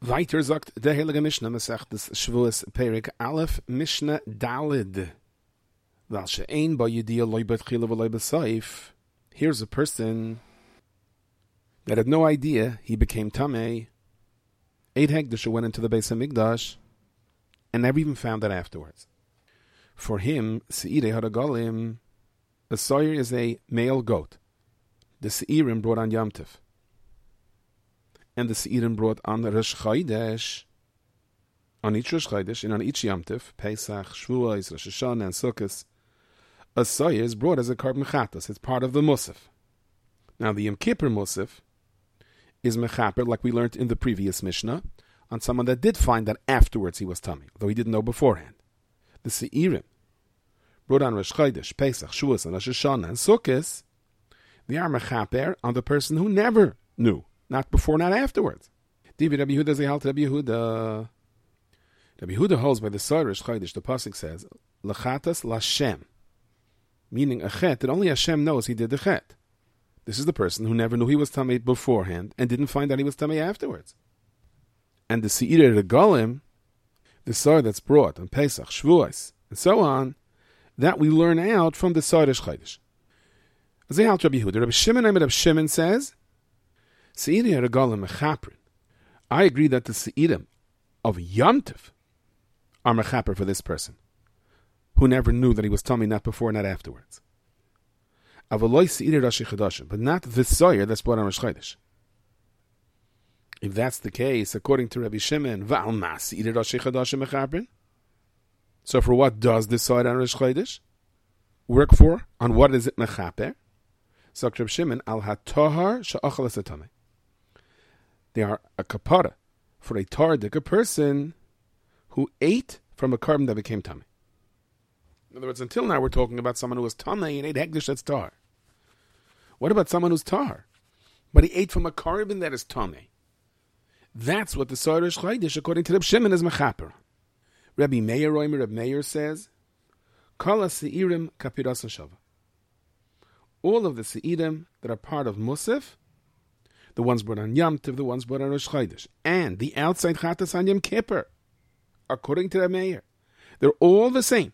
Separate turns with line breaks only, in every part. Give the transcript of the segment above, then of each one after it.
Weiter sagt der Heilige Mishnah, Masechtes Shavuos Perek Aleph, Mishnah Dalid. Val she'ein ba yediyah loy betchila v'loy b'saif. Here's a person that had no idea he became tamei, ate hegdish, went into the Beis HaMikdash, and never even found that afterwards. For him, se'irei haragolim, a soyer is a male goat. The se'irim brought on Yom Tov, and the se'irim brought on Rosh Chodesh, on each Rosh Chodesh, and on each Yom Tov, Pesach, Shavuos, Rosh Hashanah, and Sukkot, a soyer is brought as a karb mechatas. It's part of the Musaf. Now, the Yom Kippur Musaf is mechaper, like we learned in the previous Mishnah, on someone that did find that afterwards he was tummy, though he didn't know beforehand. The se'irim brought on Rosh Chodesh, Pesach, Shavuos, and Rosh Hashanah, and Sukkot, they are mechaper on the person who never knew. Not before, not afterwards. Rabbi Yehuda zehalt Rabbi Yehuda. Rabbi Yehuda holds by the Sorish Chodesh. The pasuk says, "Lechatas lashem," meaning a chet that only Hashem knows he did the chet. This is the person who never knew he was tamei beforehand and didn't find out he was tamei afterwards. And the seirei regalim, the sor that's brought on Pesach, Shavuos, and so on, that we learn out from the Sorish Chodesh. Zehalt Rabbi Yehuda. Rabbi Shimon says, Se'irim regalim mechaprin. I agree that the se'irim of Yom Tov are mechaper for this person, who never knew that he was tummy, not before, not afterwards. Avaloi se'irim Rashi Chadashim, but not the soyer that's brought on Rosh Chodesh. If that's the case, according to Rabbi Shimon, va'alma se'irim Rashi Chadashim mechaprin. So for what does the soyer on Rosh Chodesh work for? On what is it mechaper? So Rabbi Shimon al hatohar she'achal esatamei. They are a kapara for a tardik, a person who ate from a carbon that became tamei. In other words, until now we're talking about someone who was tamei and ate hegdish that's tar. What about someone who's tar, but he ate from a carbon that is tamei? That's what the Sorish Chodesh, according to Reb Shimon, is mechaper. Rabbi Meir says, Kala se'irim kapiras shava. All of the se'irim that are part of Musaf, the ones brought on Yom Tov, the ones brought on Rosh Chodesh, and the outside Chatas on Yom Kippur, according to the Meir, they're all the same.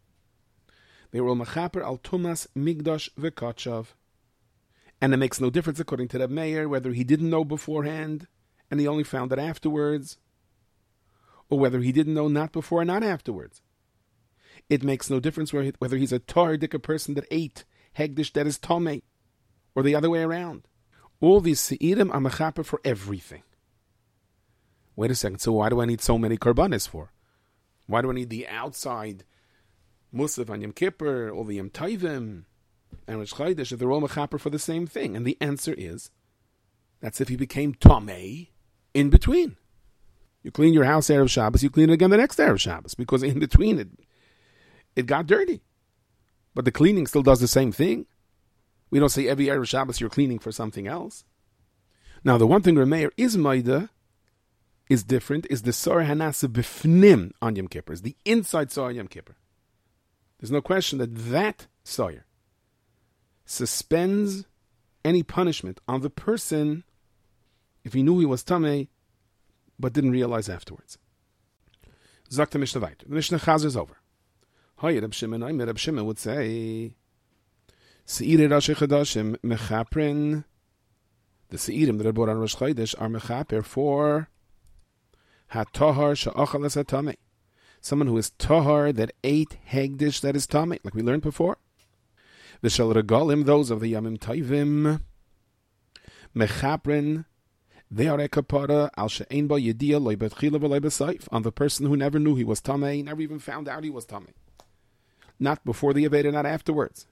They were all mechaper al tumas migdash v'kachav, and it makes no difference according to the Meir whether he didn't know beforehand and he only found it afterwards, or whether he didn't know not before and not afterwards. It makes no difference whether he's a tardik, a person that ate hegdish that is tomei, or the other way around. All these se'irim are mechaper for everything. Wait a second, so why do I need so many karbanis for? Why do I need the outside Musaf on Yom Kippur, all the Yom Tovim, and Rosh Chodesh, if they're all mechaper for the same thing? And the answer is, that's if he became tomei in between. You clean your house Erev Shabbos, you clean it again the next Erev Shabbos, because in between it got dirty. But the cleaning still does the same thing. We don't say every Erev Shabbos you're cleaning for something else. Now, the one thing Rameir is Maida is different, is the Sor Hanasa Bifnim on Yom Kippur, is the inside Sor Yom Kippur. There's no question that Sor suspends any punishment on the person if he knew he was Tamei but didn't realize afterwards. Zakta Mishnah weiter. The Mishnah Chazar is over. Reb Shimon would say, Se'irim Rashi Chadashim mechaprin. The Se'irim that are brought on Rosh Chodesh are mechaper for hatohar she'achal es hatamei. Someone who is tahar that ate hegdish that is tamei, like we learned before. The shel regalim, those of the Yamim Tovim, mechaprin, they are a kapara al she'ein ba yediyah loy betchila v'loy b'saif, on the person who never knew he was tamei, never even found out he was tamei. Not before the Aveda, not afterwards.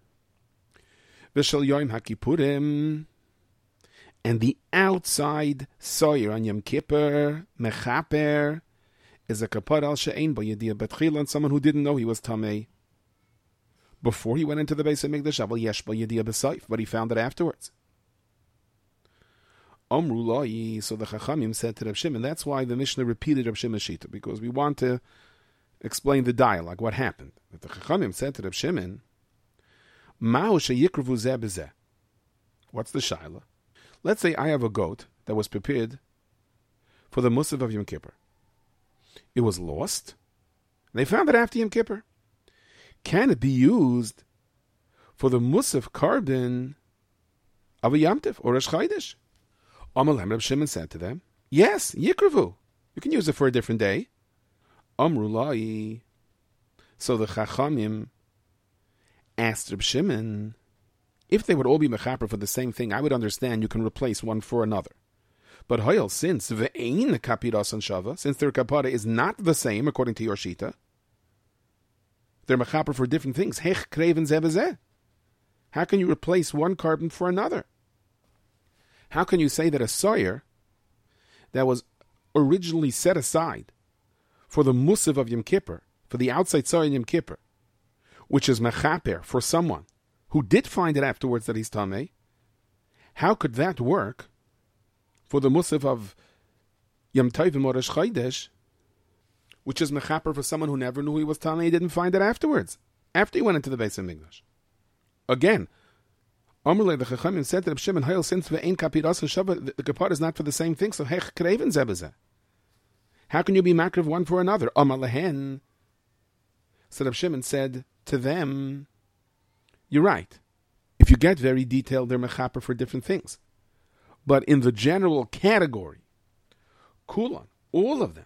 V'shel Yom HaKippurim, and the outside soyer on Yom Kippur, mechaper, is a kapara al she'ein ba yediyah betchila, on someone who didn't know he was tamei before he went into the Beis HaMikdash, aval yesh ba yediyah b'saif, but he found it afterwards. Amru Lai, so the Chachamim said to Reb Shimon, that's why the Mishnah repeated Reb Shimon's Shita, because we want to explain the dialogue, what happened. But the Chachamim said to Reb Shimon, Ma'u sheyikruvu zeh b'zeh. What's the shaila? Let's say I have a goat that was prepared for the Musaf of Yom Kippur. It was lost. They found it after Yom Kippur. Can it be used for the Musaf carbon of a Yom Tov or a Shchaydish? Amalem Reb Shimon said to them, yes, Yikravu. You can use it for a different day. Amrulai. So the Chachamim asked Reb Shimon, if they would all be mechaper for the same thing, I would understand you can replace one for another. But Hoyel, since ve'ein kapiras and shava, since their kapara is not the same according to your shita, they're mechaper for different things. Hech kreven zeh. How can you replace one carbon for another? How can you say that a soyer that was originally set aside for the Musaf of Yom Kippur, for the outside soyer in Yom Kippur, which is mechaper for someone who did find it afterwards that he's tamei, how could that work for the Musaf of Yom Tovim or Rosh Chodesh, which is mechaper for someone who never knew he was tamei, he didn't find it afterwards, after he went into the Beis HaMikdash? Again, Amrullah the Chachamim said to Reb Shimon, Hayel, since ve'ein kapiras and shava, the kapara is not for the same thing, so hech kreven zebezeh. How can you be makriv one for another? Amalehen. So Reb Shimon said to them, you're right. If you get very detailed, they're mechaper for different things. But in the general category, kulan, all of them,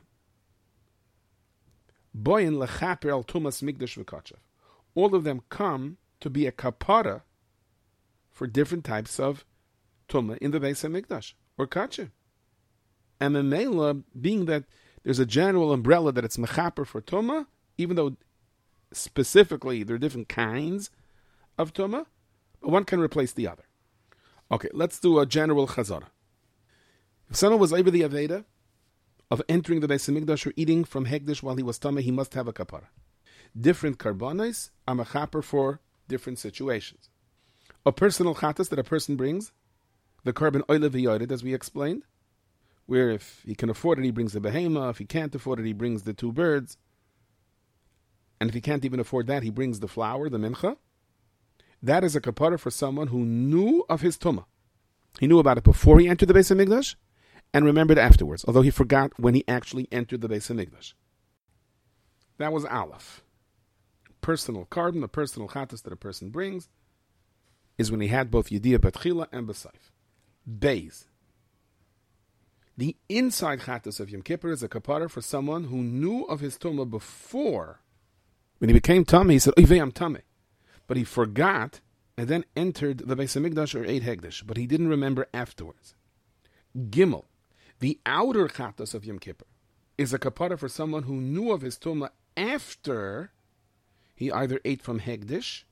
boyin lechaper al tumas migdash v'kachav, all of them come to be a kapara for different types of tumah in the Beis HaMikdash or kacha. And the Mela, being that there's a general umbrella that it's mechaper for tumah, even though specifically there are different kinds of tumah, but one can replace the other. Okay, let's do a general chazara. If someone was over the aveda of entering the Beis HaMikdash or eating from hegdish while he was tameh, he must have a kapara. Different karbanos are mechaper for different situations. A personal chatas that a person brings, the carbon oile v'yored, as we explained, where if he can afford it, he brings the behema. If he can't afford it, he brings the two birds. And if he can't even afford that, he brings the flour, the mincha. That is a kapara for someone who knew of his tumah. He knew about it before he entered the Beis HaMikdash and remembered afterwards, although he forgot when he actually entered the Beis HaMikdash. That was Aleph. Personal carbon, the personal chatas that a person brings, is when he had both Yediyah Batchila and B'Saif. Beis. The inside chatas of Yom Kippur is a kapara for someone who knew of his tumah before. When he became tamei, he said, Oy vey, I'm tamei. But he forgot and then entered the Beis HaMikdash or ate hegdish, but he didn't remember afterwards. Gimel. The outer chatas of Yom Kippur is a kapara for someone who knew of his tumah after he either ate from hegdish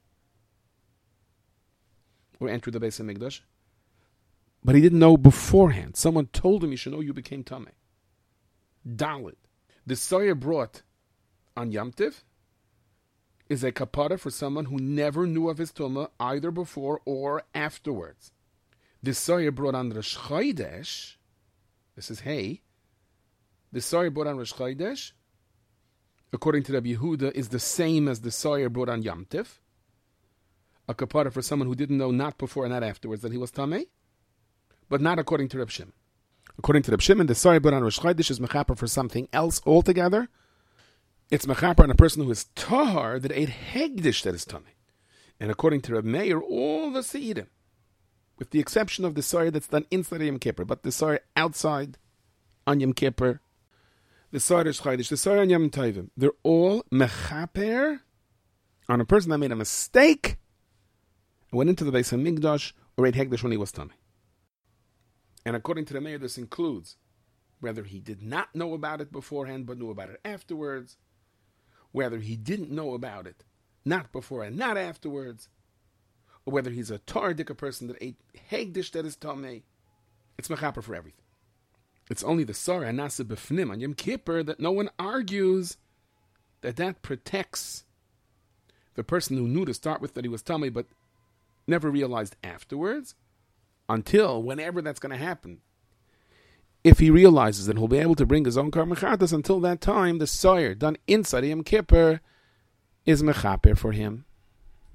or entered the Beis HaMikdash, but he didn't know beforehand. Someone told him, you should know you became tamei. Dalit. The soyer brought on Yom Tov is a kapara for someone who never knew of his tumah either before or afterwards. The soyer brought on Rosh Chodesh, this is hey, the soyer brought on Rosh Chodesh, according to Rabbi Yehuda, is the same as the soyer brought on Yom Tov, a kapara for someone who didn't know not before and not afterwards that he was tamei, but not according to Reb Shimon. According to Reb Shimon, the soyer brought on Rosh Chodesh is mechaper for something else altogether. It's mechaper on a person who is tahar that ate hegdish that is tamei. And according to Reb Meir, all the seidim, with the exception of the soyer that's done inside Yom Kippur, but the soyer outside on Yom Kippur, the soyer Rosh Chodesh, the soyer on Yom Tovim, they're all mechaper on a person that made a mistake and went into the Beis HaMikdash or ate hegdish when he was tamei. And according to the Meir, this includes whether he did not know about it beforehand but knew about it afterwards, whether he didn't know about it not before and not afterwards, or whether he's a tardik, a person that ate hegdish that is tamei. It's mechaper for everything. It's only the Sarah Nasa B'fnim on Yom Kippur that no one argues that protects the person who knew to start with that he was tamei but never realized afterwards, until whenever that's going to happen. If he realizes that he'll be able to bring his own karma chatas, until that time, the soyer done inside Yom Kippur is mechaper for him.